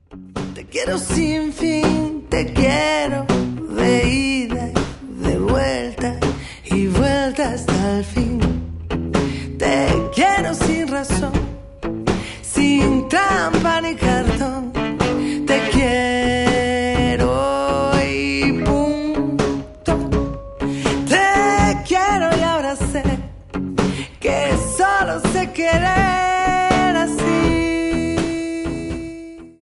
Te quiero sin fin, te quiero de ida y de vuelta y vuelta hasta el fin. Te quiero sin razón, sin trampa ni cartón. Te quiero y punto. Te quiero y ahora sé que solo sé querer.